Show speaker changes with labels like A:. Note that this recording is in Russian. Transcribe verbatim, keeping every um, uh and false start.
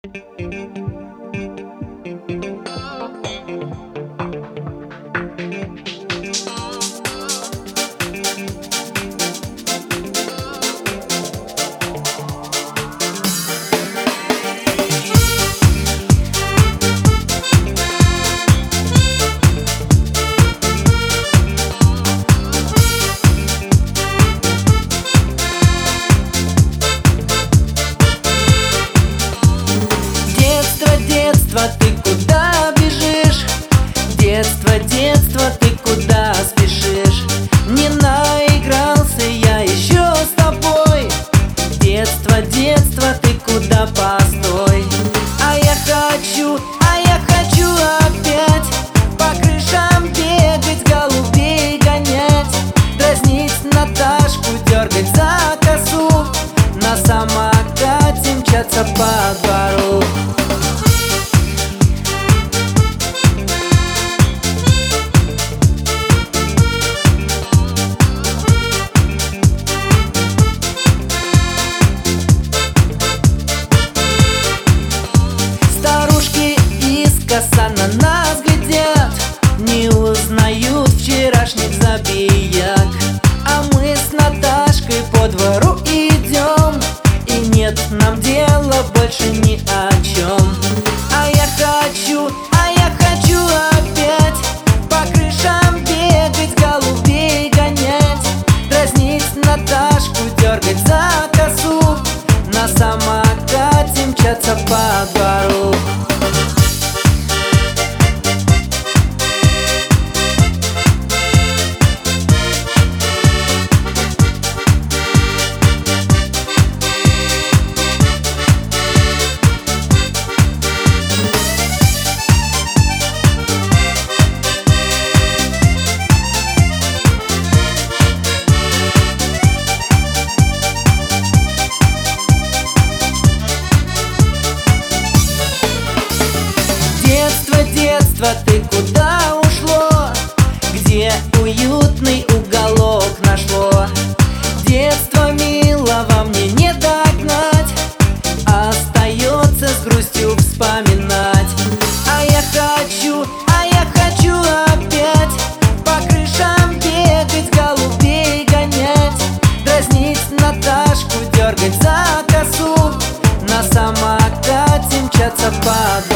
A: Ты куда бежишь? Детство, детство, ты куда спешишь? Не наигрался я еще с тобой. Детство, детство, ты куда, постой. А я хочу, а я хочу опять по крышам бегать, голубей гонять, дразнить Наташку, дергать за косу, на самокате мчаться по двору. Коса на нас глядят, не узнают вчерашних забияк. А мы с Наташкой по двору идем, и нет нам дела больше ни о чем. А я хочу, а я хочу опять по крышам бегать, голубей гонять, дразнить Наташку, дергать за косу, на самокате мчаться по двору. Детство, ты куда ушло? Где уютный уголок нашло? Детство милого мне не догнать, остается с грустью вспоминать. А я хочу, а я хочу опять по крышам бегать, голубей гонять, дразнить Наташку, дергать за косу, на самокате мчаться по двору.